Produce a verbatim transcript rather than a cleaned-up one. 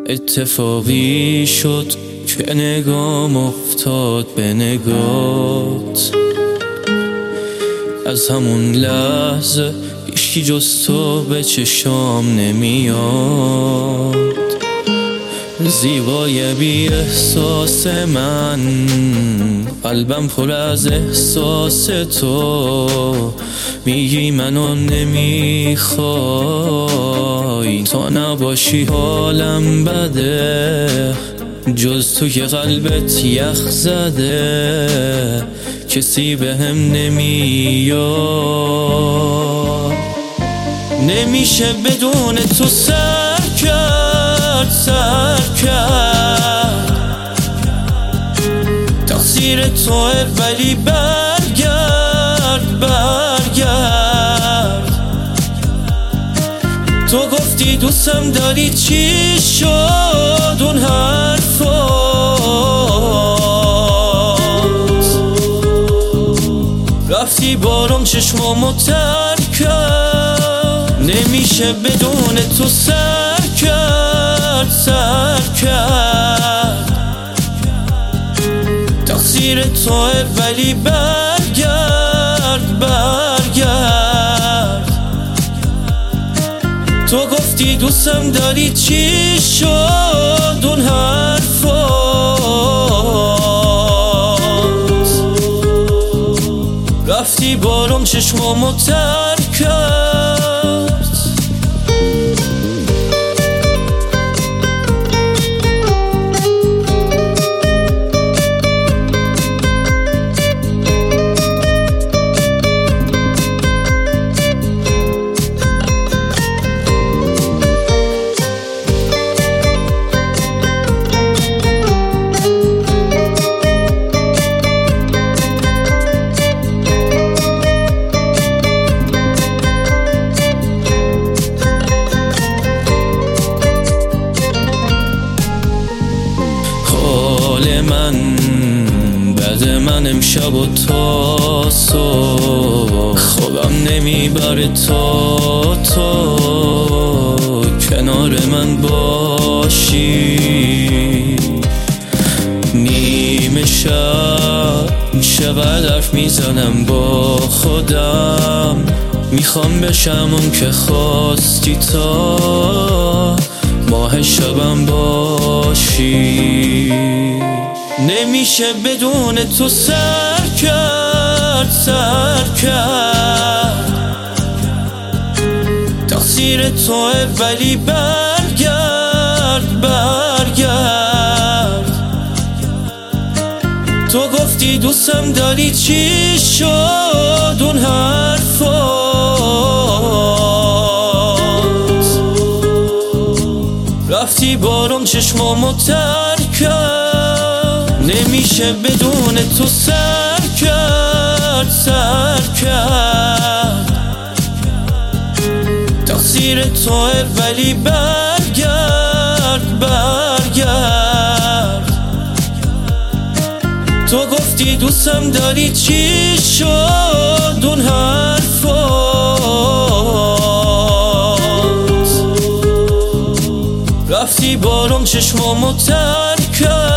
اتفاقی شد که نگام افتاد به نگات. از همون لحظه هیچی جز تو به چشام نمیاد. زیبای بی احساس من، قلبم پر از احساس تو. میگی منو نمیخوای، تا نباشی حالم بده. جز تو که قلبت یخ زده، کسی به هم نمیاد. نمیشه بدون تو سر کرد، سر کرد. تقصیر توه ولی برگرد، برگرد. تو گفتی دوستم داری، چی شد اون حرفات؟ رفتی بارم چشمامو تر کرد. نمیشه بدون تو سر کرد، سر کرد. تقصیر توه ولی برگرد، برگرد. تو گفتی دوستم داری، چی شد اون حرفات؟ رفتی بارم چشمامو تر کرد. من بعد من امشب و تا صبح خوابم نمیبره تا تو کنار من باشی. نیمه شب چقدر حرف میزنم با خودم، میخوام بشم اون که خواستی تا ماه شبم باشی. نمیشه بدون تو سر کرد، سر کرد. تقصیر توه ولی برگرد، برگرد. تو گفتی دوستم داری، چی شد اون حرفات؟ رفتی بارم چشمامو تر کرد. نمیشه بدون تو سر کرد، سر کرد. تقصیر توه ولی برگرد، برگرد. تو گفتی دوستم داری، چی شد اون حرفات؟ رفتی بارم چشمامو تر کرد.